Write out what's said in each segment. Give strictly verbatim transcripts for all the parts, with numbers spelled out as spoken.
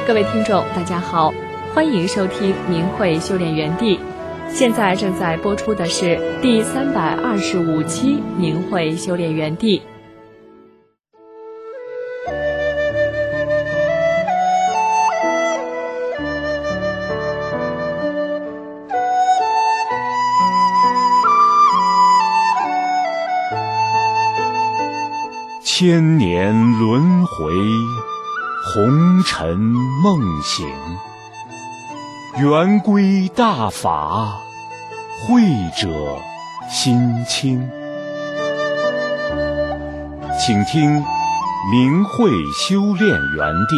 各位听众大家好，欢迎收听明慧修炼园地，现在正在播出的是第三百二十五期明慧修炼园地。 千年轮回，红尘梦醒，圆规大法，慧者心清。请听明慧修炼园地。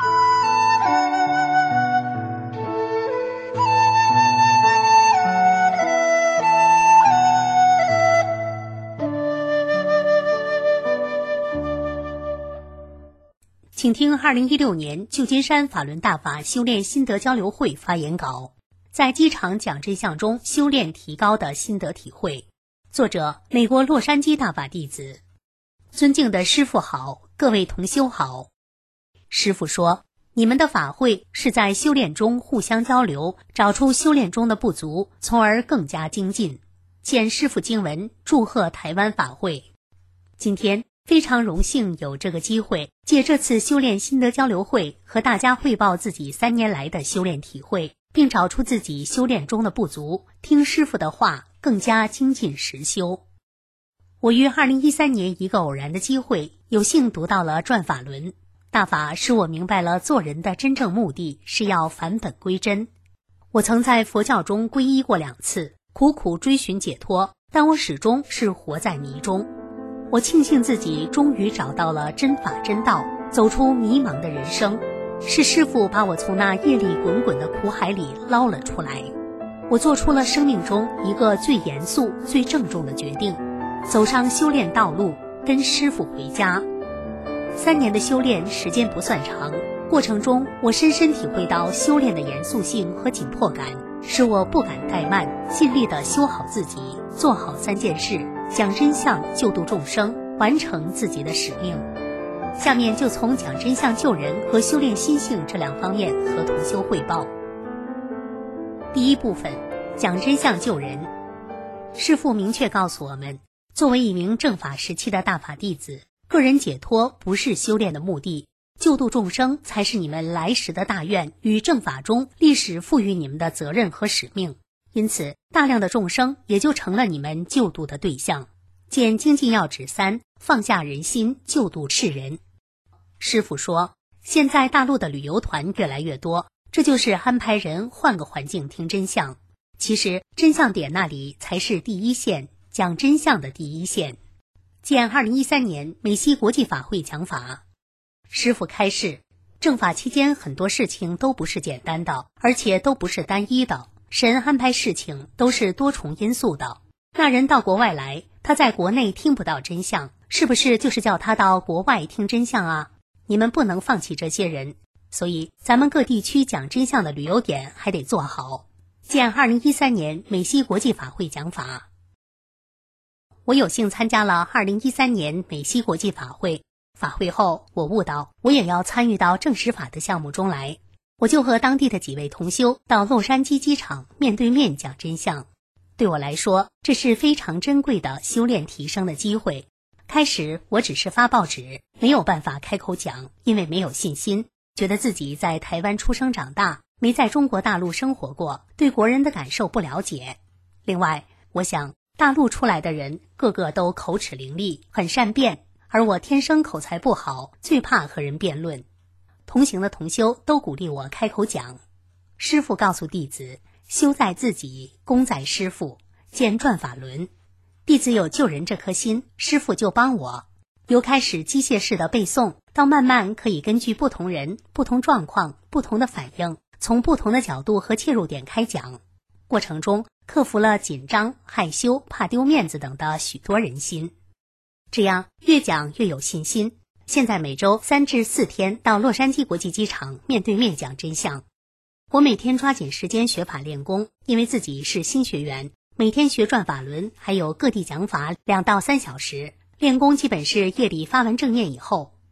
请听二零一六年旧金山法轮大法修炼心得交流会发言稿，在机场讲真相中修炼提高的心得体会。作者：美国洛杉矶大法弟子。尊敬的师父好，各位同修好。师父说，你们的法会是在修炼中互相交流，找出修炼中的不足，从而更加精进。见师父经文，祝贺台湾法会。今天非常荣幸有这个机会，借这次修炼心得交流会和大家汇报自己三年来的修炼体会，并找出自己修炼中的不足，听师父的话，更加精进实修。我于二零一三年一个偶然的机会，有幸读到了转法轮大法，使我明白了做人的真正目的是要返本归真。我曾在佛教中皈依过两次，苦苦追寻解脱，但我始终是活在迷中。我庆幸自己终于找到了真法真道，走出迷茫的人生，是师父把我从那业力滚滚的苦海里捞了出来。我做出了生命中一个最严肃最郑重的决定，走上修炼道路，跟师父回家。三年的修炼时间不算长，过程中我深深体会到修炼的严肃性和紧迫感，使我不敢怠慢，尽力地修好自己，做好三件事，讲真相，救度众生，完成自己的使命。下面就从讲真相救人和修炼心性这两方面和同修汇报。第一部分，讲真相救人。师父明确告诉我们，作为一名正法时期的大法弟子，个人解脱不是修炼的目的，救度众生才是你们来时的大愿与正法中历史赋予你们的责任和使命。因此，大量的众生也就成了你们救度的对象。见精进要旨三，放下人心，救度世人。师父说，现在大陆的旅游团越来越多，这就是安排人换个环境听真相。其实真相点那里才是第一线，讲真相的第一线。见二零一三年美西国际法会讲法，师父开示，正法期间很多事情都不是简单的，而且都不是单一的，神安排事情都是多重因素的。那人到国外来，他在国内听不到真相，是不是就是叫他到国外听真相啊？你们不能放弃这些人，所以咱们各地区讲真相的旅游点还得做好。见二零一三年美西国际法会讲法。我有幸参加了二零一三年美西国际法会，法会后我悟到我也要参与到正实法的项目中来，我就和当地的几位同修到洛杉矶机场面对面讲真相。对我来说，这是非常珍贵的修炼提升的机会。开始我只是发报纸，没有办法开口讲，因为没有信心，觉得自己在台湾出生长大，没在中国大陆生活过，对国人的感受不了解。另外，我想大陆出来的人个个都口齿伶俐，很善辩，而我天生口才不好，最怕和人辩论。同行的同修都鼓励我开口讲。师父告诉弟子，修在自己，功在师父，见转法轮。弟子有救人这颗心，师父就帮我。由开始机械式的背诵，到慢慢可以根据不同人、不同状况、不同的反应，从不同的角度和切入点开讲。过程中克服了紧张、害羞、怕丢面子等的许多人心。这样越讲越有信心。现在每周三至四天到洛杉矶国际机场面对面讲真相。我每天抓紧时间学法练功，因为自己是新学员，每天学转法轮，还有各地讲法两到三小时。练功基本是夜里发完正念以后。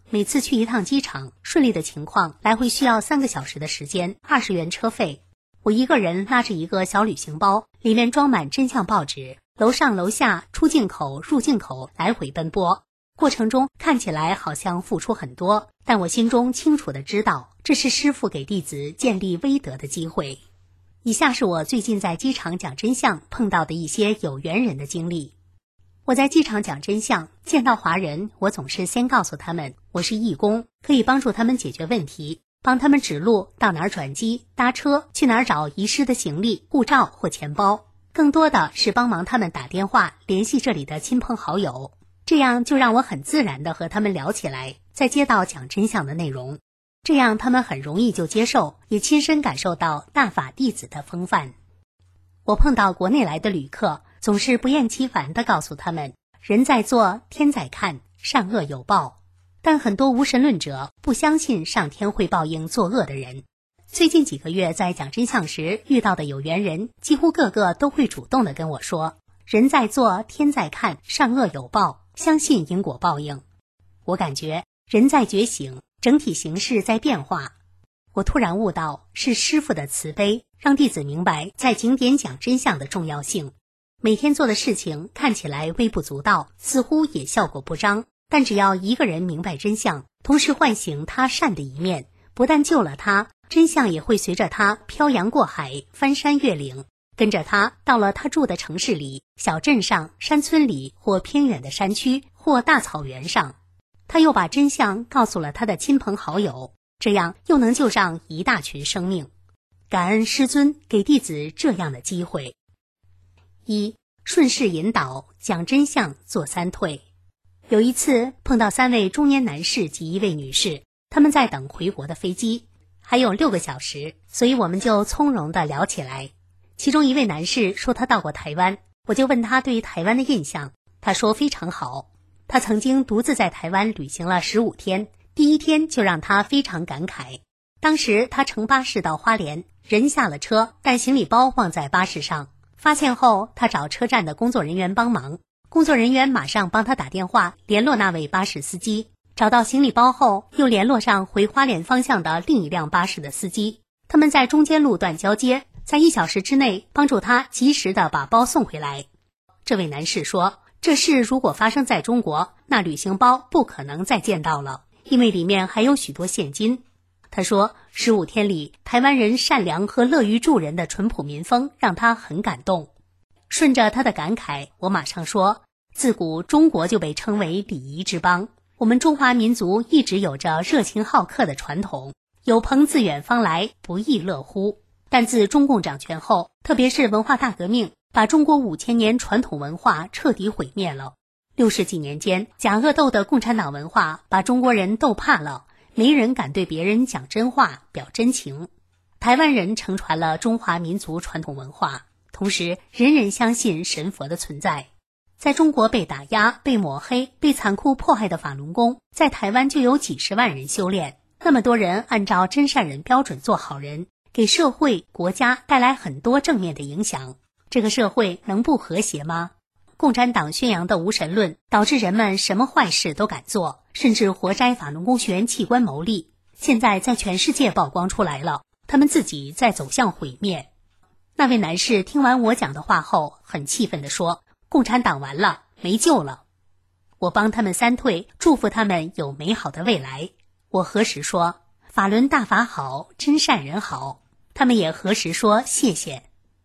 每次去一趟机场，顺利的情况来回需要三个小时的时间，二十元车费。我一个人拉着一个小旅行包，里面装满真相报纸，楼上楼下出境口入境口来回奔波。过程中看起来好像付出很多，但我心中清楚的知道，这是师父给弟子建立威德的机会。以下是我最近在机场讲真相碰到的一些有缘人的经历。我在机场讲真相，见到华人，我总是先告诉他们我是义工，可以帮助他们解决问题，帮他们指路到哪儿转机、搭车，去哪儿找遗失的行李、护照或钱包。更多的是帮忙他们打电话联系这里的亲朋好友，这样就让我很自然地和他们聊起来，再接到讲真相的内容，这样他们很容易就接受，也亲身感受到大法弟子的风范。我碰到国内来的旅客，总是不厌其烦地告诉他们，人在做，天在看，善恶有报。但很多无神论者不相信上天会报应作恶的人。最近几个月在讲真相时遇到的有缘人，几乎个个都会主动地跟我说，人在做，天在看，善恶有报，相信因果报应。我感觉人在觉醒，整体形势在变化。我突然悟到，是师父的慈悲让弟子明白在景点讲真相的重要性。每天做的事情看起来微不足道，似乎也效果不彰，但只要一个人明白真相，同时唤醒他善的一面，不但救了他，真相也会随着他漂洋过海，翻山越岭，跟着他到了他住的城市里、小镇上、山村里，或偏远的山区，或大草原上。他又把真相告诉了他的亲朋好友，这样又能救上一大群生命。感恩师尊给弟子这样的机会。一、顺势引导，讲真相，做三退。有一次碰到三位中年男士及一位女士，他们在等回国的飞机，还有六个小时，所以我们就从容地聊起来。其中一位男士说他到过台湾，我就问他对台湾的印象，他说非常好。他曾经独自在台湾旅行了十五天，第一天就让他非常感慨。当时他乘巴士到花莲，人下了车，但行李包忘在巴士上。发现后，他找车站的工作人员帮忙，工作人员马上帮他打电话联络那位巴士司机，找到行李包后，又联络上回花莲方向的另一辆巴士的司机。他们在中间路段交接，在一小时之内帮助他及时的把包送回来。这位男士说，这事如果发生在中国，那旅行包不可能再见到了，因为里面还有许多现金。他说，十五天里，台湾人善良和乐于助人的淳朴民风让他很感动。顺着他的感慨，我马上说，自古中国就被称为礼仪之邦，我们中华民族一直有着热情好客的传统，有朋自远方来，不亦乐乎。但自中共掌权后，特别是文化大革命，把中国五千年传统文化彻底毁灭了。六十几年间，假恶斗的共产党文化把中国人斗怕了，没人敢对别人讲真话、表真情。台湾人承传了中华民族传统文化，同时人人相信神佛的存在。在中国被打压、被抹黑、被残酷迫害的法轮功，在台湾就有几十万人修炼，那么多人按照真善人标准做好人，给社会、国家带来很多正面的影响。这个社会能不和谐吗？共产党宣扬的无神论导致人们什么坏事都敢做，甚至活摘法轮功学员器官牟利。现在在全世界曝光出来了，他们自己在走向毁灭。那位男士听完我讲的话后，很气愤地说，共产党完了，没救了。我帮他们三退，祝福他们有美好的未来。我何时说法轮大法好，真善人好，他们也何时说谢谢。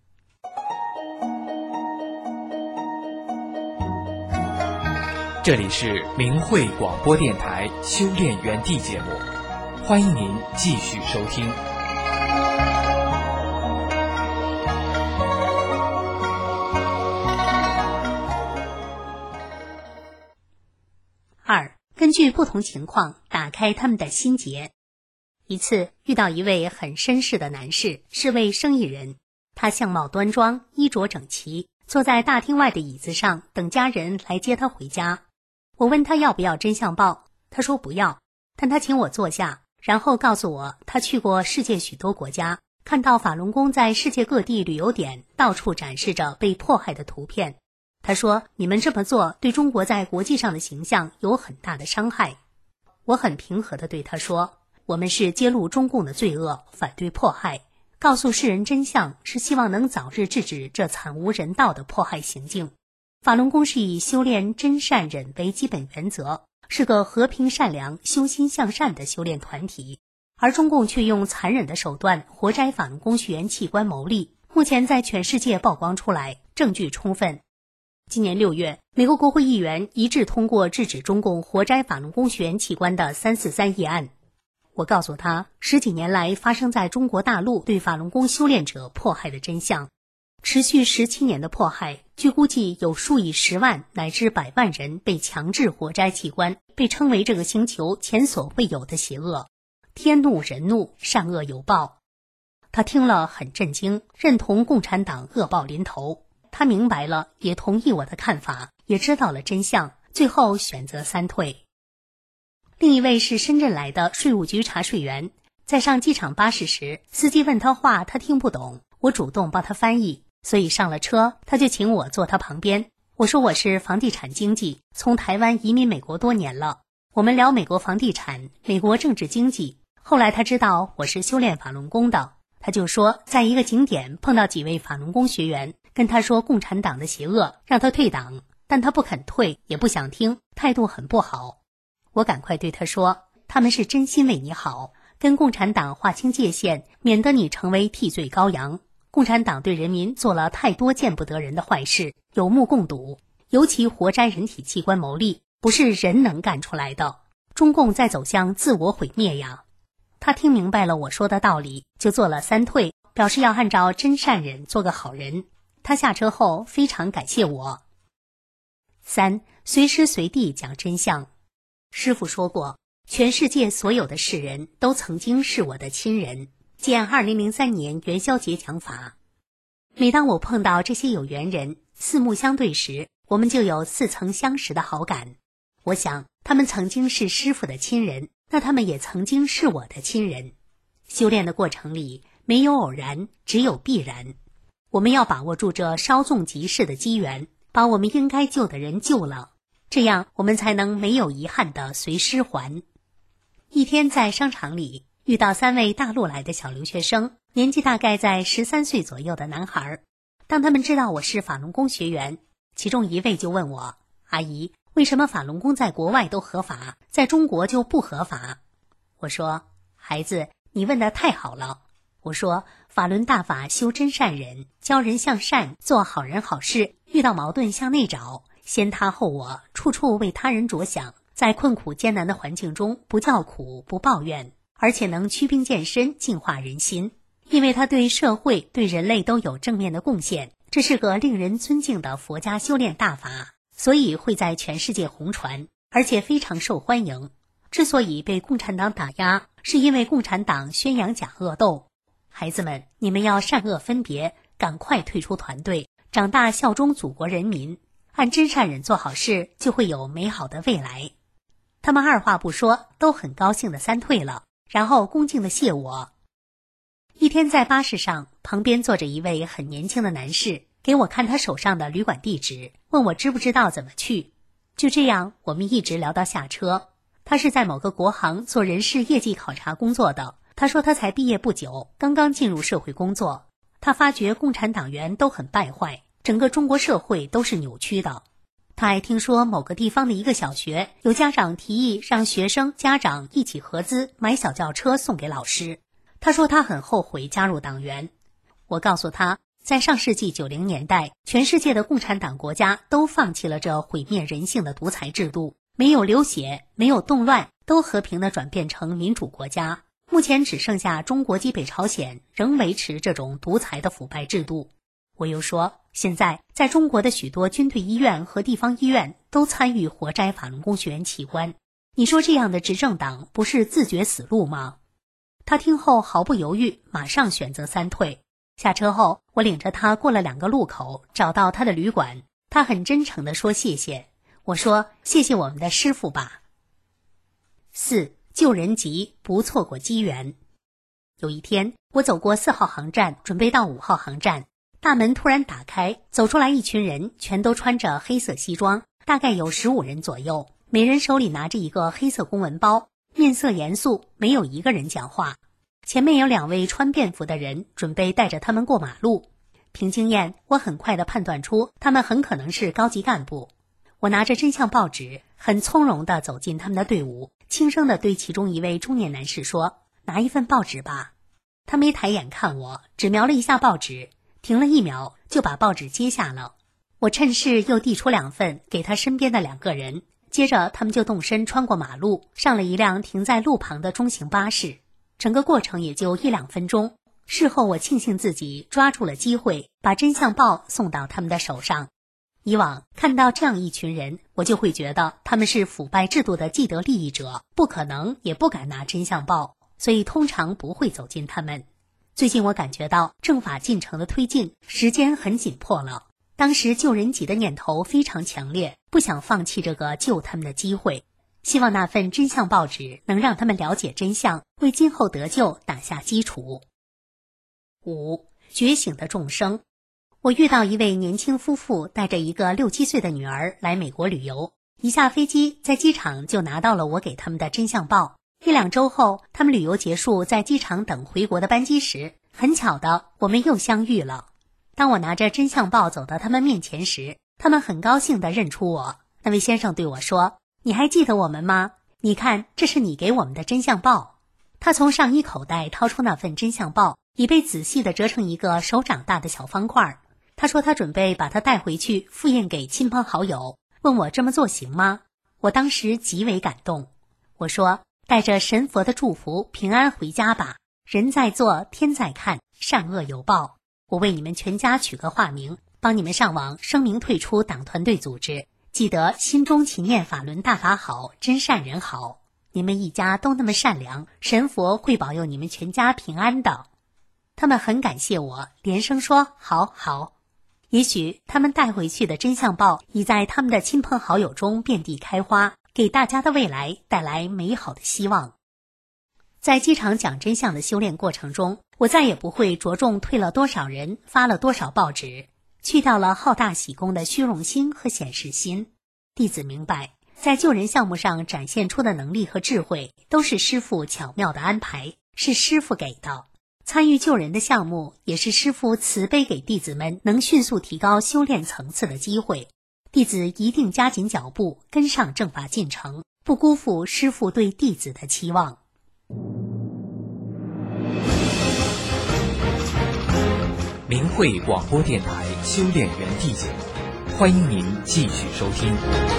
这里是明慧广播电台修炼园地节目，欢迎您继续收听。 二、根据不同情况打开他们的心结。一次遇到一位很绅士的男士，是位生意人，他相貌端庄，衣着整齐，坐在大厅外的椅子上等家人来接他回家。我问他要不要真相报，他说不要，但他请我坐下，然后告诉我他去过世界许多国家，看到法轮功在世界各地旅游点到处展示着被迫害的图片。他说，你们这么做对中国在国际上的形象有很大的伤害。 我很平和地对他说，我们是揭露中共的罪恶，反对迫害，告诉世人真相，是希望能早日制止这惨无人道的迫害行径。法轮功是以修炼真善忍为基本原则，是个和平善良、修心向善的修炼团体，而中共却用残忍的手段活摘法轮功学员器官牟利，目前在全世界曝光出来，证据充分。今年六月，美国国会议员一致通过制止中共活摘法轮功学员器官的三四三议案。我告诉他，十几年来发生在中国大陆对法轮功修炼者迫害的真相。持续十七年的迫害，据估计有数以十万乃至百万人被强制活摘器官，被称为这个星球前所未有的邪恶。天怒人怒，善恶有报。他听了很震惊，认同共产党恶报临头。他明白了，也同意我的看法，也知道了真相，最后选择三退。另一位是深圳来的税务局查税员，在上机场巴士时，司机问他话，他听不懂，我主动帮他翻译，所以上了车，他就请我坐他旁边。我说我是房地产经纪，从台湾移民美国多年了。我们聊美国房地产、美国政治经济。后来他知道我是修炼法轮功的，他就说在一个景点碰到几位法轮功学员，跟他说共产党的邪恶，让他退党，但他不肯退，也不想听，态度很不好。我赶快对他说，他们是真心为你好，跟共产党划清界限，免得你成为替罪羔羊。共产党对人民做了太多见不得人的坏事，有目共睹，尤其活摘人体器官牟利，不是人能干出来的。中共在走向自我毁灭呀。他听明白了我说的道理，就做了三退，表示要按照真善忍做个好人。他下车后非常感谢我。三，随时随地讲真相。师父说过，全世界所有的世人都曾经是我的亲人。见二零零三年元宵节讲法。每当我碰到这些有缘人，四目相对时，我们就有似曾相识的好感。我想，他们曾经是师父的亲人，那他们也曾经是我的亲人。修炼的过程里，没有偶然，只有必然。我们要把握住这稍纵即逝的机缘，把我们应该救的人救了，这样我们才能没有遗憾地随师还。一天在商场里，遇到三位大陆来的小留学生，年纪大概在十三岁左右的男孩。当他们知道我是法轮功学员，其中一位就问我，阿姨，为什么法轮功在国外都合法，在中国就不合法？我说，孩子，你问得太好了。我说，法轮大法修真善忍，教人向善，做好人好事，遇到矛盾向内找，先他后我，处处为他人着想，在困苦艰难的环境中不叫苦不抱怨，而且能祛病健身，净化人心，因为他对社会对人类都有正面的贡献，这是个令人尊敬的佛家修炼大法，所以会在全世界红传，而且非常受欢迎。之所以被共产党打压，是因为共产党宣扬假恶斗。孩子们，你们要善恶分别，赶快退出团队，长大效忠祖国人民，按真善忍做好事，就会有美好的未来。他们二话不说，都很高兴的三退了，然后恭敬的谢我。一天在巴士上，旁边坐着一位很年轻的男士，给我看他手上的旅馆地址，问我知不知道怎么去。就这样，我们一直聊到下车。他是在某个国行做人事业绩考察工作的。他说他才毕业不久，刚刚进入社会工作。他发觉共产党员都很败坏，整个中国社会都是扭曲的。他还听说某个地方的一个小学，有家长提议让学生家长一起合资买小轿车送给老师。他说他很后悔加入党员。我告诉他，在上世纪九零年代，全世界的共产党国家都放弃了这毁灭人性的独裁制度，没有流血，没有动乱，都和平地转变成民主国家。目前只剩下中国及北朝鲜仍维持这种独裁的腐败制度。我又说，现在在中国的许多军队医院和地方医院都参与活摘法轮功学员器官，你说这样的执政党不是自绝死路吗？他听后毫不犹豫，马上选择三退。下车后，我领着他过了两个路口，找到他的旅馆。他很真诚地说谢谢。我说，谢谢我们的师父吧。四，救人急，不错过机缘。有一天，我走过四号航站，准备到五号航站，大门突然打开，走出来一群人，全都穿着黑色西装，大概有十五人左右，每人手里拿着一个黑色公文包， 面色严肃，没有一个人讲话。前面有两位穿便服的人准备带着他们过马路。凭经验，我很快地判断出他们很可能是高级干部。我拿着真相报纸，很从容地走进他们的队伍，轻声地对其中一位中年男士说：“拿一份报纸吧。”他没抬眼看我，只瞄了一下报纸，停了一秒，就把报纸接下了。我趁势又递出两份给他身边的两个人，接着他们就动身穿过马路，上了一辆停在路旁的中型巴士。整个过程也就一两分钟。事后我庆幸自己抓住了机会，把真相报送到他们的手上。以往看到这样一群人，我就会觉得他们是腐败制度的既得利益者，不可能也不敢拿真相报，所以通常不会走近他们。最近我感觉到政法进程的推进时间很紧迫了，当时救人急的念头非常强烈，不想放弃这个救他们的机会。希望那份真相报纸能让他们了解真相，为今后得救打下基础。五、觉醒的众生。我遇到一位年轻夫妇带着一个六七岁的女儿来美国旅游，一下飞机在机场就拿到了我给他们的真相报。一两周后，他们旅游结束，在机场等回国的班机时，很巧的我们又相遇了。当我拿着真相报走到他们面前时，他们很高兴地认出我。那位先生对我说：“你还记得我们吗？你看，这是你给我们的真相报。”他从上衣口袋掏出那份真相报，已被仔细地折成一个手掌大的小方块。他说他准备把它带回去复印给亲朋好友，问我这么做行吗？我当时极为感动。我说：“带着神佛的祝福平安回家吧，人在做天在看，善恶有报。我为你们全家取个化名，帮你们上网声明退出党团队组织，记得心中勤念法轮大法好，真善人好。你们一家都那么善良，神佛会保佑你们全家平安的。”他们很感谢我，连声说好好。也许他们带回去的真相报已在他们的亲朋好友中遍地开花，给大家的未来带来美好的希望。在机场讲真相的修炼过程中，我再也不会着重退了多少人，发了多少报纸，去掉了好大喜功的虚荣心和显示心。弟子明白，在救人项目上展现出的能力和智慧，都是师父巧妙的安排，是师父给的。参与救人的项目，也是师父慈悲给弟子们能迅速提高修炼层次的机会。弟子一定加紧脚步，跟上正法进程，不辜负师父对弟子的期望。 明慧广播电台修炼园地节目，欢迎您继续收听。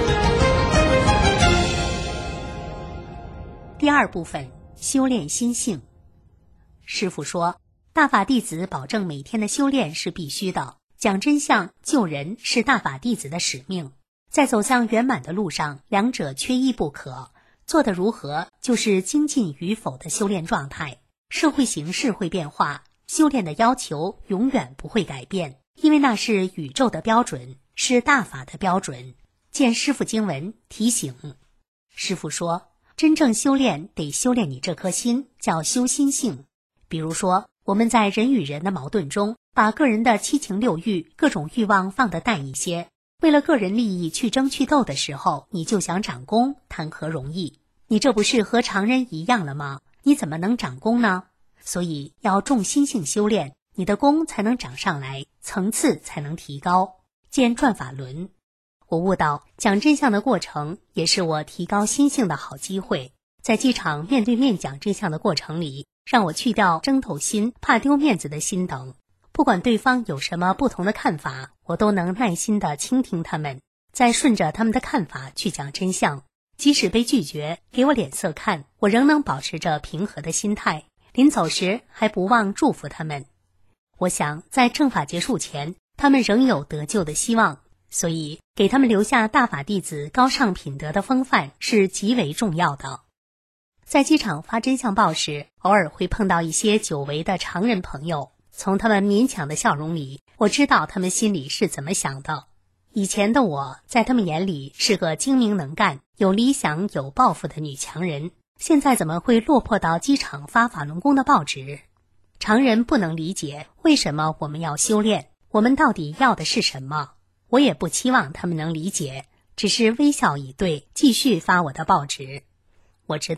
第二部分，修炼心性。师父说，大法弟子保证每天的修炼是必须的，讲真相、救人是大法弟子的使命。在走向圆满的路上，两者缺一不可。做得如何，就是精进与否的修炼状态。社会形势会变化，修炼的要求永远不会改变，因为那是宇宙的标准，是大法的标准。见师父经文提醒。师父说，真正修炼得修炼你这颗心，叫修心性。比如说，我们在人与人的矛盾中，把个人的七情六欲、各种欲望放得淡一些，为了个人利益去争去斗的时候，你就想长功，谈何容易？你这不是和常人一样了吗？你怎么能长功呢？所以要重心性修炼，你的功才能长上来，层次才能提高。见转法轮。我悟到，讲真相的过程也是我提高心性的好机会。在机场面对面讲真相的过程里，让我去掉争斗心、怕丢面子的心等。不管对方有什么不同的看法，我都能耐心地倾听他们，再顺着他们的看法去讲真相。即使被拒绝，给我脸色看，我仍能保持着平和的心态。临走时还不忘祝福他们。我想在正法结束前，他们仍有得救的希望，所以给他们留下大法弟子高尚品德的风范是极为重要的。在机场发真相报时，偶尔会碰到一些久违的常人朋友，从他们勉强的笑容里，我知道他们心里是怎么想的。以前的我，在他们眼里是个精明能干、有理想、有抱负的女强人，现在怎么会落魄到机场发法轮功的报纸？常人不能理解为什么我们要修炼，我们到底要的是什么？我也不期望他们能理解，只是微笑以对，继续发我的报纸。我知道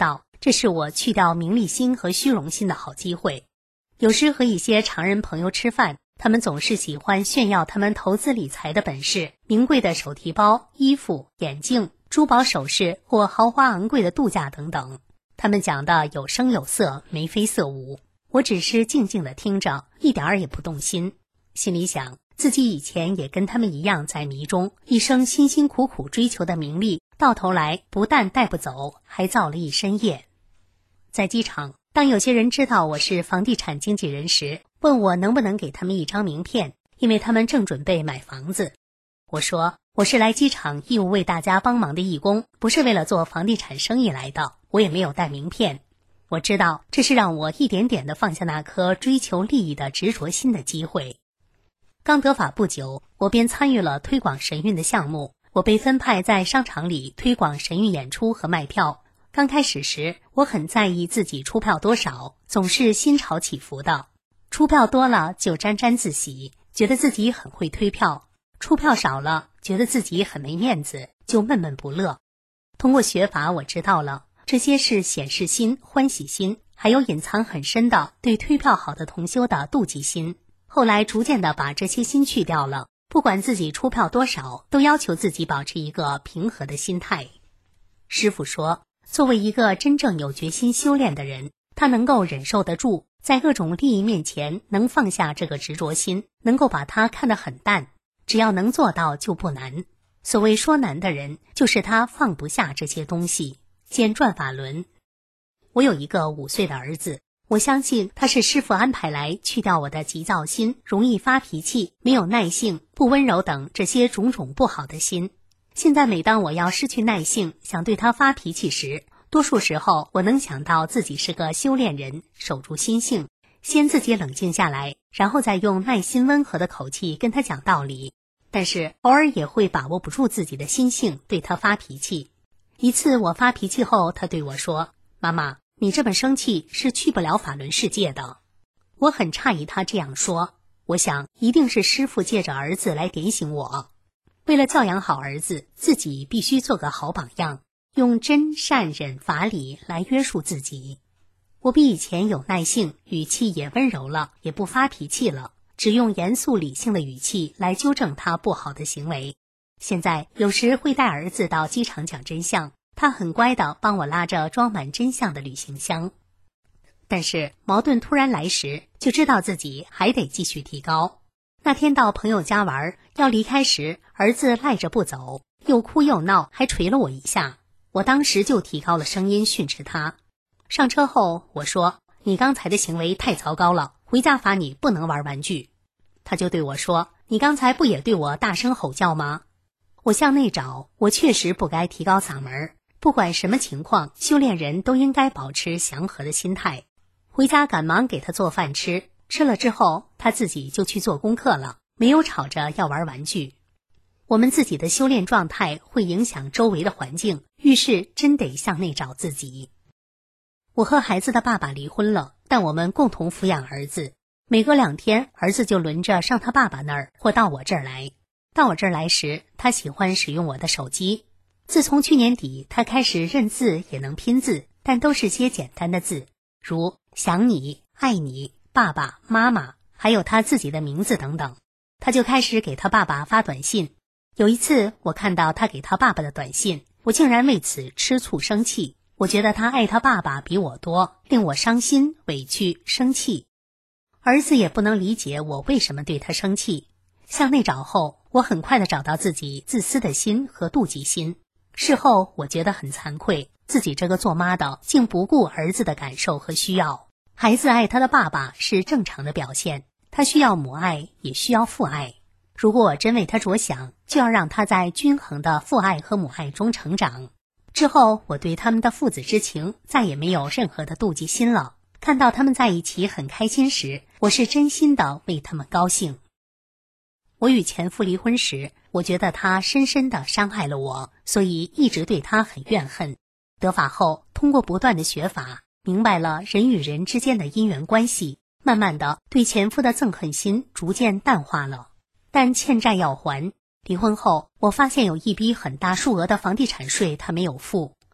这是我去掉名利心和虚荣心的好机会。有时和一些常人朋友吃饭，他们总是喜欢炫耀他们投资理财的本事，名贵的手提包、衣服、眼镜、珠宝首饰或豪华昂贵的度假等等。他们讲的有声有色，眉飞色舞，我只是静静地听着，一点儿也不动心。心里想，自己以前也跟他们一样在迷中，一生辛辛苦苦追求的名利，到头来不但带不走，还造了一身业。在机场，当有些人知道我是房地产经纪人时，问我能不能给他们一张名片，因为他们正准备买房子。我说，我是来机场义务为大家帮忙的义工，不是为了做房地产生意来的，我也没有带名片。我知道这是让我一点点地放下那颗追求利益的执着心的机会。刚得法不久，我便参与了推广神韵的项目，我被分派在商场里推广神韵演出和卖票。刚开始时，我很在意自己出票多少，总是心潮起伏的。出票多了就沾沾自喜，觉得自己很会推票；出票少了，觉得自己很没面子，就闷闷不乐。通过学法，我知道了，这些是显示心、欢喜心，还有隐藏很深的对推票好的同修的妒忌心。后来逐渐的把这些心去掉了，不管自己出票多少，都要求自己保持一个平和的心态。师父说，作为一个真正有决心修炼的人，他能够忍受得住，在各种利益面前能放下这个执着心，能够把它看得很淡，只要能做到就不难。所谓说难的人，就是他放不下这些东西。见转法轮。我有一个五岁的儿子，我相信他是师父安排来去掉我的急躁心、容易发脾气、没有耐性、不温柔等这些种种不好的心。现在每当我要失去耐性，想对他发脾气时，多数时候我能想到自己是个修炼人，守住心性，先自己冷静下来，然后再用耐心温和的口气跟他讲道理。但是偶尔也会把握不住自己的心性，对他发脾气。一次我发脾气后，他对我说，妈妈，你这么生气是去不了法轮世界的。我很诧异他这样说，我想一定是师父借着儿子来点醒我。为了教养好儿子，自己必须做个好榜样，用真善忍法理来约束自己。我比以前有耐性，语气也温柔了，也不发脾气了，只用严肃理性的语气来纠正他不好的行为。现在有时会带儿子到机场讲真相，他很乖地帮我拉着装满真相的旅行箱。但是矛盾突然来时，就知道自己还得继续提高。那天到朋友家玩，要离开时，儿子赖着不走，又哭又闹，还捶了我一下。我当时就提高了声音训斥他。上车后，我说，你刚才的行为太糟糕了，回家罚你不能玩玩具。他就对我说，你刚才不也对我大声吼叫吗？我向内找，我确实不该提高嗓门。不管什么情况，修炼人都应该保持祥和的心态。回家赶忙给他做饭吃，吃了之后，他自己就去做功课了，没有吵着要玩玩具。我们自己的修炼状态会影响周围的环境，遇事真得向内找自己。我和孩子的爸爸离婚了，但我们共同抚养儿子。每隔两天，儿子就轮着上他爸爸那儿或到我这儿来。到我这儿来时，他喜欢使用我的手机。自从去年底，他开始认字也能拼字，但都是些简单的字，如想你、爱你、爸爸、妈妈，还有他自己的名字等等。他就开始给他爸爸发短信。有一次我看到他给他爸爸的短信，我竟然为此吃醋生气。我觉得他爱他爸爸比我多，令我伤心、委屈、生气。儿子也不能理解我为什么对他生气。向内找后，我很快地找到自己自私的心和妒忌心。事后我觉得很惭愧，自己这个做妈的竟不顾儿子的感受和需要。孩子爱他的爸爸是正常的表现，他需要母爱，也需要父爱。如果我真为他着想，就要让他在均衡的父爱和母爱中成长。之后我对他们的父子之情再也没有任何的妒忌心了。看到他们在一起很开心时，我是真心的为他们高兴。我与前夫离婚时，我觉得他深深地伤害了我，所以一直对他很怨恨。得法后，通过不断的学法，明白了人与人之间的因缘关系，慢慢的对前夫的憎恨心逐渐淡化了。但欠债要还，离婚后我发现有一笔很大数额的房地产税他没有付，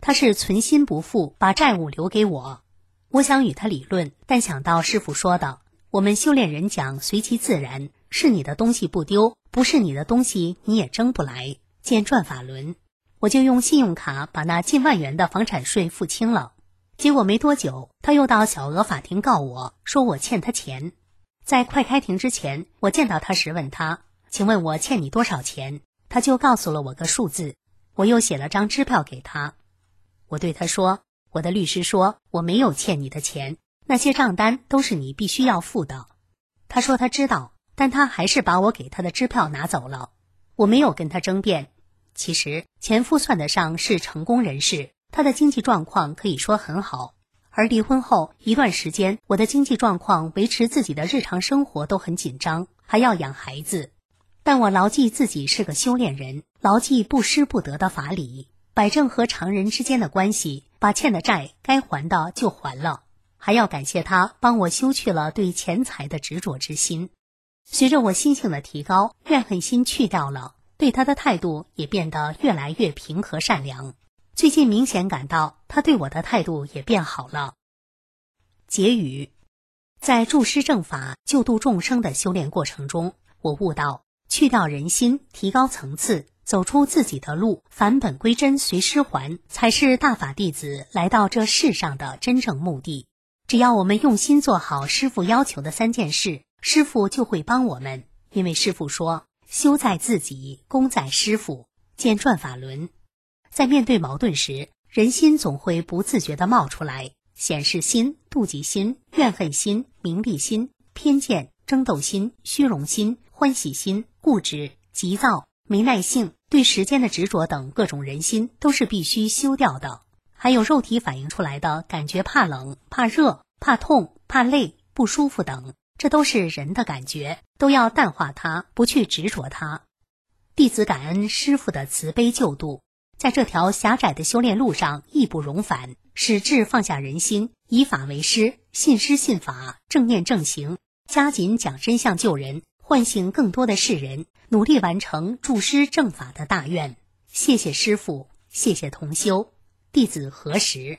他是存心不付，把债务留给我。我想与他理论，但想到师父说的，我们修炼人讲随其自然，是你的东西不丢，不是你的东西你也争不来，见转法轮。我就用信用卡把那近万元的房产税付清了。结果没多久，他又到小额法庭告我，说我欠他钱。在快开庭之前，我见到他时问他，请问我欠你多少钱？他就告诉了我个数字。我又写了张支票给他。我对他说，我的律师说我没有欠你的钱，那些账单都是你必须要付的。他说他知道，但他还是把我给他的支票拿走了。我没有跟他争辩。其实前夫算得上是成功人士，他的经济状况可以说很好，而离婚后一段时间，我的经济状况维持自己的日常生活都很紧张，还要养孩子。但我牢记自己是个修炼人，牢记不失不得的法理，摆正和常人之间的关系，把欠的债该还的就还了，还要感谢他帮我修去了对钱财的执着之心。随着我心性的提高，怨恨心去掉了，对他的态度也变得越来越平和善良。最近明显感到他对我的态度也变好了。结语：在注师正法救度众生的修炼过程中，我悟到去掉人心，提高层次，走出自己的路，返本归真，随师还，才是大法弟子来到这世上的真正目的。只要我们用心做好师父要求的三件事，师父就会帮我们，因为师父说，修在自己，功在师父，见转法轮。在面对矛盾时，人心总会不自觉地冒出来，显示心、妒忌心、怨恨心、名利心、偏见、争斗心、虚荣心、欢喜心、固执、急躁、没耐性、对时间的执着等各种人心都是必须修掉的。还有肉体反映出来的感觉怕冷、怕热、怕痛、怕累、不舒服等，这都是人的感觉，都要淡化它，不去执着它。弟子感恩师父的慈悲救度，在这条狭窄的修炼路上义不容返，矢志放下人心，以法为师，信师信法，正念正行，加紧讲真相救人，唤醒更多的世人，努力完成注师正法的大愿。谢谢师父，谢谢同修，弟子何时。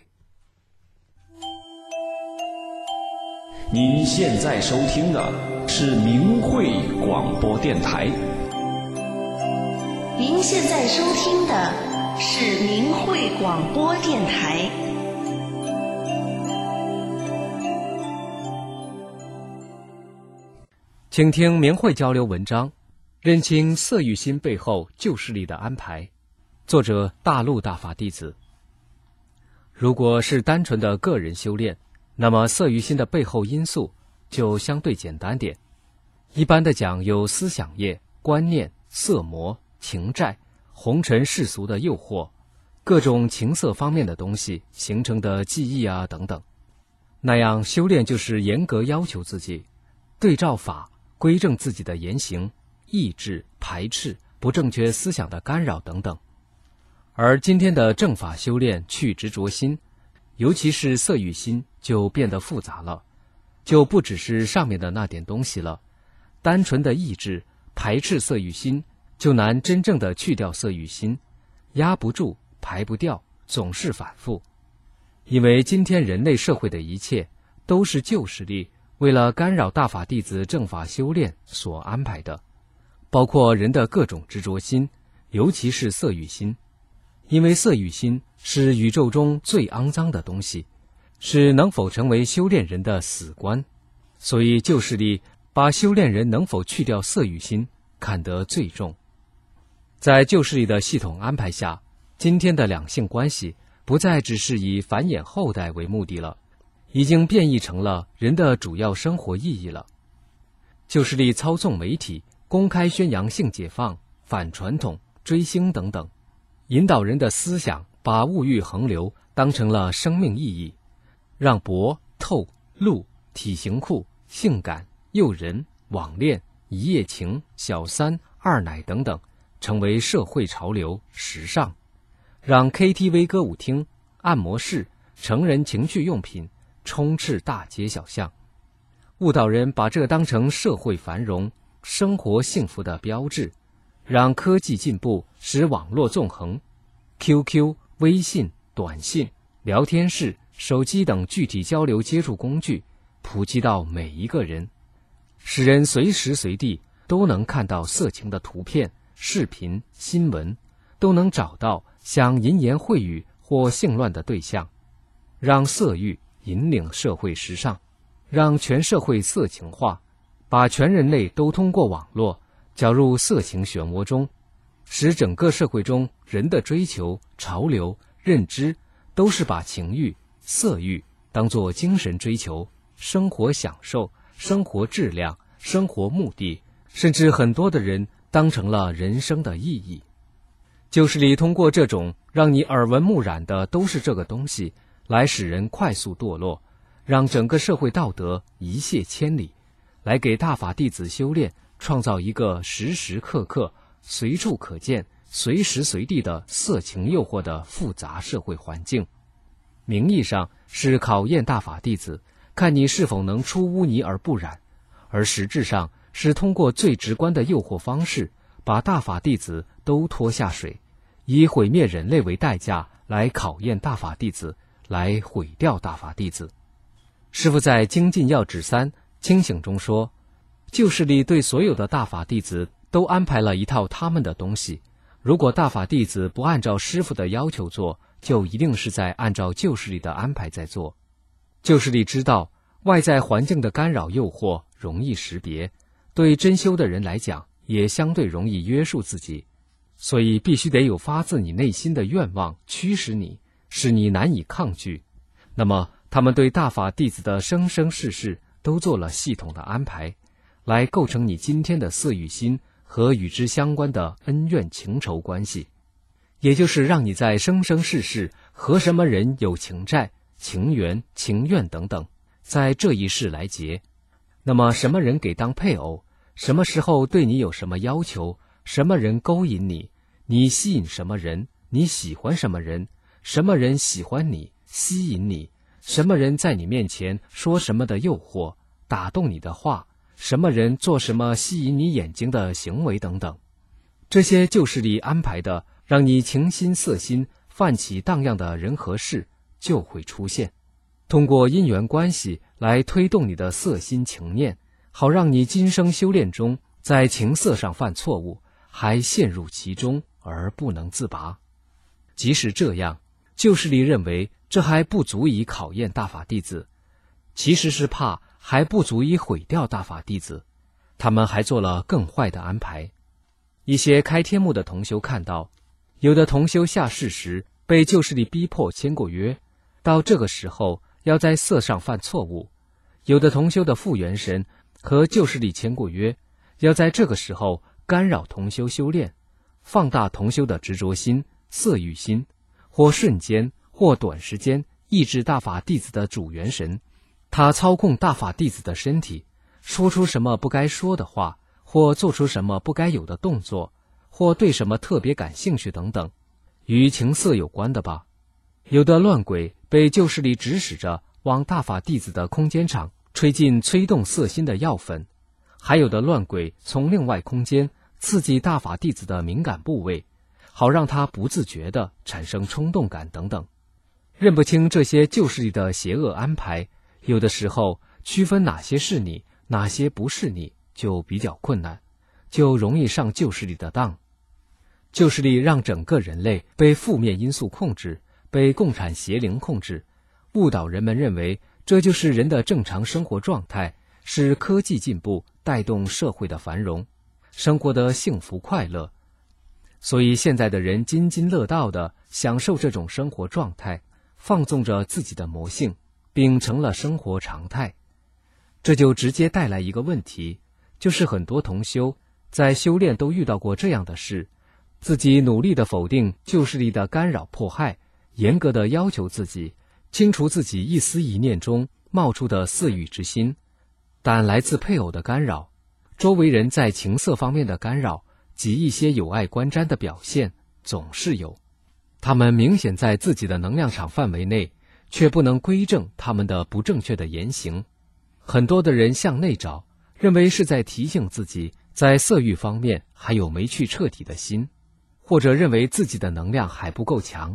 您现在收听的是明慧广播电台。 您现在收听的是明慧广播电台。 请听明慧交流文章，认清色欲心背后救世力的安排。作者大陆大法弟子。如果是单纯的个人修炼，那么色欲心的背后因素就相对简单点。一般的讲，有思想业、观念、色魔、情债、红尘世俗的诱惑，各种情色方面的东西形成的记忆啊等等。那样修炼就是严格要求自己，对照法规正自己的言行，抑制、排斥不正确思想的干扰等等。而今天的正法修炼去执着心，尤其是色欲心，就变得复杂了，就不只是上面的那点东西了。单纯的抑制、排斥色欲心，就难真正的去掉色欲心，压不住、排不掉，总是反复。因为今天人类社会的一切都是旧势力为了干扰大法弟子正法修炼所安排的，包括人的各种执着心，尤其是色欲心。因为色欲心是宇宙中最肮脏的东西，是能否成为修炼人的死关，所以旧势力把修炼人能否去掉色欲心看得最重。在旧势力的系统安排下，今天的两性关系不再只是以繁衍后代为目的了，已经变异成了人的主要生活意义了。旧势力操纵媒体，公开宣扬性解放、反传统、追星等等，引导人的思想把物欲横流当成了生命意义，让博、透、露、体型酷、性感、诱人、网恋、一夜情、小三、二奶等等成为社会潮流时尚，让 K T V 歌舞厅、按摩室、成人情趣用品充斥大街小巷，误导人把这当成社会繁荣、生活幸福的标志，让科技进步使网络纵横， Q Q、微信、 短信、聊天室、手机等具体交流接触工具普及到每一个人，使人随时随地都能看到色情的图片、视频、新闻，都能找到想淫言秽语或性乱的对象，让色欲引领社会时尚，让全社会色情化，把全人类都通过网络搅入色情漩涡中，使整个社会中人的追求、潮流、认知都是把情欲、色欲当作精神追求、生活享受、生活质量、生活目的，甚至很多的人当成了人生的意义。旧势力通过这种让你耳闻目染的都是这个东西，来使人快速堕落，让整个社会道德一泻千里，来给大法弟子修炼创造一个时时刻刻、随处可见、随时随地的色情诱惑的复杂社会环境。名义上是考验大法弟子，看你是否能出污泥而不染，而实质上是通过最直观的诱惑方式，把大法弟子都拖下水，以毁灭人类为代价来考验大法弟子，来毁掉大法弟子。师父在《精进要旨三清醒》中说，旧势力对所有的大法弟子都安排了一套他们的东西，如果大法弟子不按照师父的要求做，就一定是在按照旧势力的安排在做。旧势力知道外在环境的干扰诱惑容易识别，对真修的人来讲也相对容易约束自己，所以必须得有发自你内心的愿望驱使你，使你难以抗拒。那么他们对大法弟子的生生世世都做了系统的安排，来构成你今天的色欲心和与之相关的恩怨情仇关系，也就是让你在生生世世和什么人有情债、情缘、情愿等等，在这一世来结。那么什么人给当配偶，什么时候对你有什么要求，什么人勾引你，你吸引什么人，你喜欢什么人，什么人喜欢你、吸引你，什么人在你面前说什么的诱惑、打动你的话，什么人做什么吸引你眼睛的行为等等，这些旧势力安排的让你情心色心泛起荡漾的人和事就会出现，通过因缘关系来推动你的色心情念，好让你今生修炼中在情色上犯错误，还陷入其中而不能自拔。即使这样，旧势力认为这还不足以考验大法弟子，其实是怕还不足以毁掉大法弟子，他们还做了更坏的安排。一些开天目的同修看到，有的同修下世时被旧势力逼迫签过约，到这个时候要在色上犯错误；有的同修的复原神和旧势力签过约，要在这个时候干扰同修修炼，放大同修的执着心、色欲心，或瞬间或短时间抑制大法弟子的主元神，他操控大法弟子的身体，说出什么不该说的话，或做出什么不该有的动作，或对什么特别感兴趣等等，与情色有关的吧。有的乱鬼被旧势力指使着往大法弟子的空间场吹进催动色心的药粉，还有的乱鬼从另外空间刺激大法弟子的敏感部位，好让他不自觉地产生冲动感等等。认不清这些旧势力的邪恶安排，有的时候区分哪些是你，哪些不是你就比较困难，就容易上旧势力的当。旧势力让整个人类被负面因素控制，被共产邪灵控制，误导人们认为这就是人的正常生活状态，是科技进步带动社会的繁荣，生活的幸福快乐。所以现在的人津津乐道地享受这种生活状态，放纵着自己的魔性，并成了生活常态。这就直接带来一个问题，就是很多同修在修炼都遇到过这样的事，自己努力地否定旧势力的干扰迫害，严格地要求自己，清除自己一思一念中冒出的色欲之心，但来自配偶的干扰，周围人在情色方面的干扰及一些有碍观瞻的表现总是有，他们明显在自己的能量场范围内，却不能规正他们的不正确的言行。很多的人向内找，认为是在提醒自己在色欲方面还有没去彻底的心，或者认为自己的能量还不够强，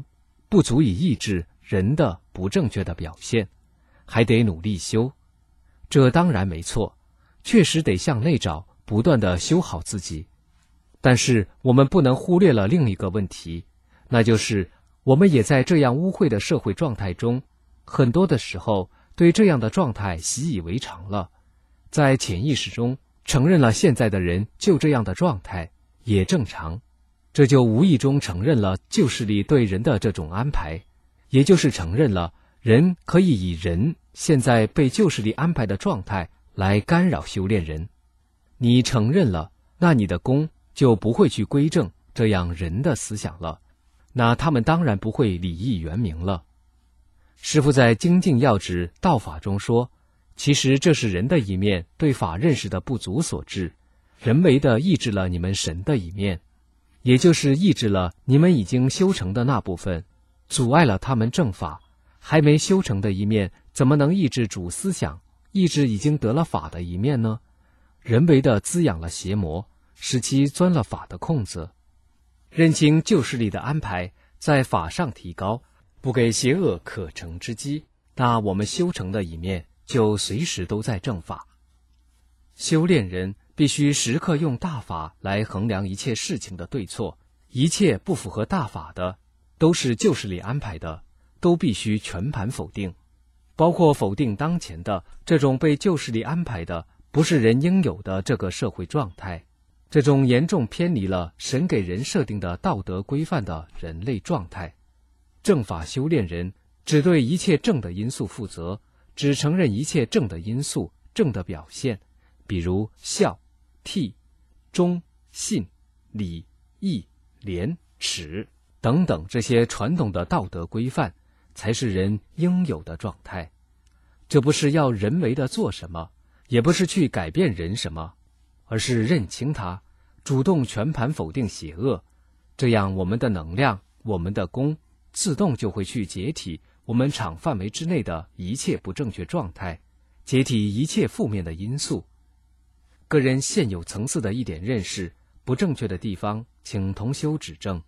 不足以抑制人的不正确的表现，还得努力修。这当然没错，确实得向内找，不断地修好自己。但是我们不能忽略了另一个问题，那就是我们也在这样污秽的社会状态中，很多的时候对这样的状态习以为常了，在潜意识中承认了现在的人就这样的状态也正常，这就无意中承认了旧势力对人的这种安排，也就是承认了人可以以人现在被旧势力安排的状态来干扰修炼人。你承认了，那你的功就不会去归正这样人的思想了，那他们当然不会礼义圆明了。师父在精进要旨道法中说，其实这是人的一面对法认识的不足所致，人为的抑制了你们神的一面，也就是抑制了你们已经修成的那部分，阻碍了他们正法。还没修成的一面怎么能抑制主思想，抑制已经得了法的一面呢？人为的滋养了邪魔，使其钻了法的空子。认清旧势力的安排，在法上提高，不给邪恶可乘之机，那我们修成的一面就随时都在正法。修炼人必须时刻用大法来衡量一切事情的对错，一切不符合大法的，都是旧势力安排的，都必须全盘否定，包括否定当前的这种被旧势力安排的不是人应有的这个社会状态，这种严重偏离了神给人设定的道德规范的人类状态。正法修炼人只对一切正的因素负责，只承认一切正的因素、正的表现，比如孝、悌、忠、信、礼、义、廉、耻等等这些传统的道德规范，才是人应有的状态。这不是要人为的做什么，也不是去改变人什么，而是认清它，主动全盘否定邪恶，这样我们的能量，我们的功，自动就会去解体我们场范围之内的一切不正确状态，解体一切负面的因素。个人现有层次的一点认识，不正确的地方，请同修指正。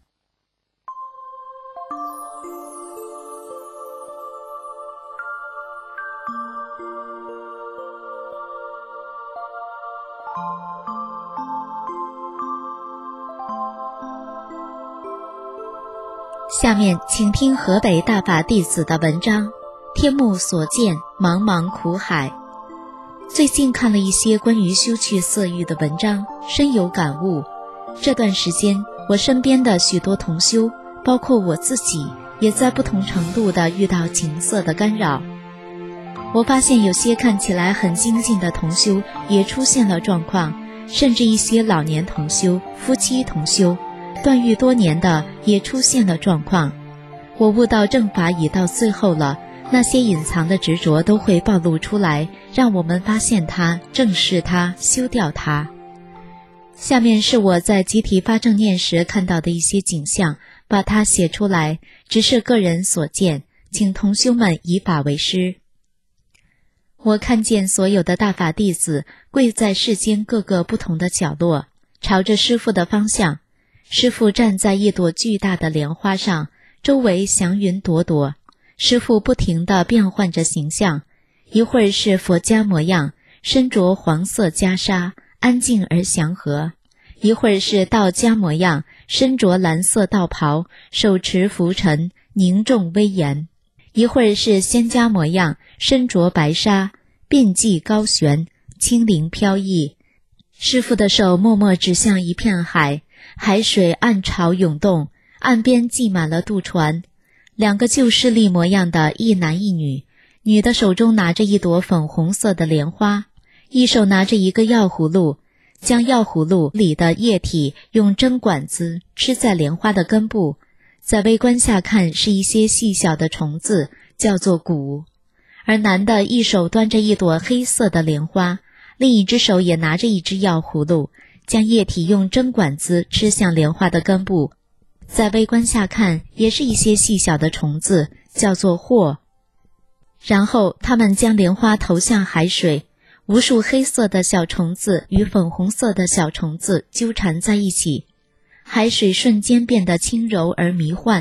下面请听河北大法弟子的文章，天目所见，茫茫苦海。最近看了一些关于修去色欲的文章，深有感悟。这段时间，我身边的许多同修，包括我自己，也在不同程度地遇到情色的干扰。我发现有些看起来很精进的同修也出现了状况，甚至一些老年同修、夫妻同修断欲多年的也出现了状况。我悟到正法已到最后了，那些隐藏的执着都会暴露出来，让我们发现它，正视它，修掉它。下面是我在集体发正念时看到的一些景象，把它写出来，只是个人所见，请同修们以法为师。我看见所有的大法弟子跪在世间各个不同的角落，朝着师父的方向。师父站在一朵巨大的莲花上，周围祥云朵朵。师父不停地变换着形象，一会儿是佛家模样，身着黄色袈裟，安静而祥和；一会儿是道家模样，身着蓝色道袍，手持拂尘，凝重威严；一会儿是仙家模样，身着白纱，遍髻高悬，轻灵飘逸。师父的手默默指向一片海，海水暗潮涌动，岸边系满了渡船。两个旧势力模样的一男一女，女的手中拿着一朵粉红色的莲花，一手拿着一个药葫芦，将药葫芦里的液体用针管子吃在莲花的根部，在微观下看是一些细小的虫子，叫做蛊。而男的一手端着一朵黑色的莲花，另一只手也拿着一只药葫芦，将液体用针管子吃向莲花的根部，在微观下看也是一些细小的虫子，叫做惑。然后他们将莲花投向海水，无数黑色的小虫子与粉红色的小虫子纠缠在一起，海水瞬间变得轻柔而迷幻，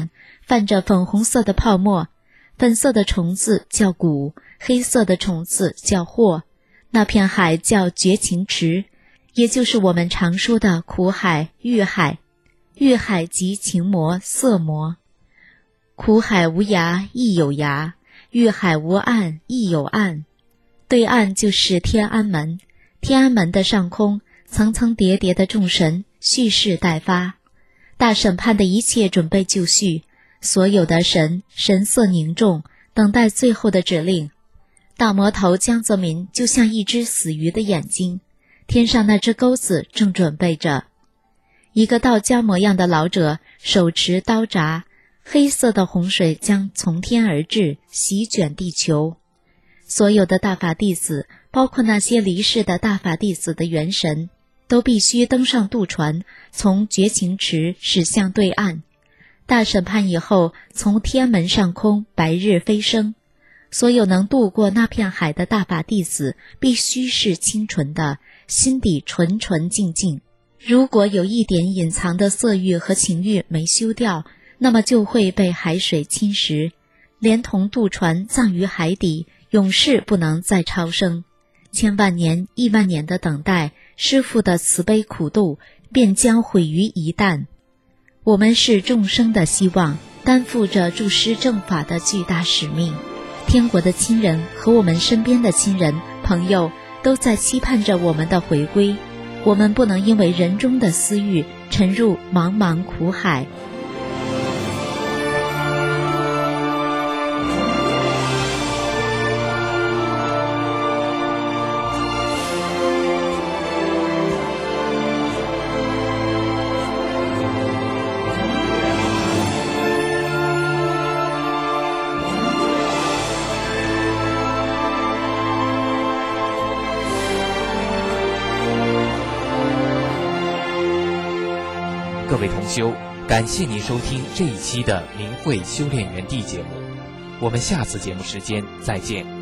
泛着粉红色的泡沫，粉色的虫子叫蛊，黑色的虫子叫祸。那片海叫绝情池，也就是我们常说的苦海、欲海。欲海即情魔、色魔。苦海无涯亦有涯，欲海无岸亦有岸。对岸就是天安门，天安门的上空，层层叠叠的众神蓄势待发。大审判的一切准备就绪，所有的神神色凝重，等待最后的指令。大魔头江泽民就像一只死鱼的眼睛，天上那只钩子正准备着。一个道家模样的老者手持刀闸，黑色的洪水将从天而至，席卷地球。所有的大法弟子，包括那些离世的大法弟子的元神，都必须登上渡船，从绝情池驶向对岸。大审判以后，从天安门上空白日飞升。所有能渡过那片海的大法弟子，必须是清纯的，心底纯纯净净。如果有一点隐藏的色欲和情欲没修掉，那么就会被海水侵蚀，连同渡船葬于海底，永世不能再超生。千万年、亿万年的等待，师父的慈悲苦度便将毁于一旦。我们是众生的希望，担负着助师正法的巨大使命。天国的亲人和我们身边的亲人、朋友都在期盼着我们的回归。我们不能因为人中的私欲沉入茫茫苦海。 各位同修，感谢您收听这一期的明慧修炼园地节目，我们下次节目时间再见。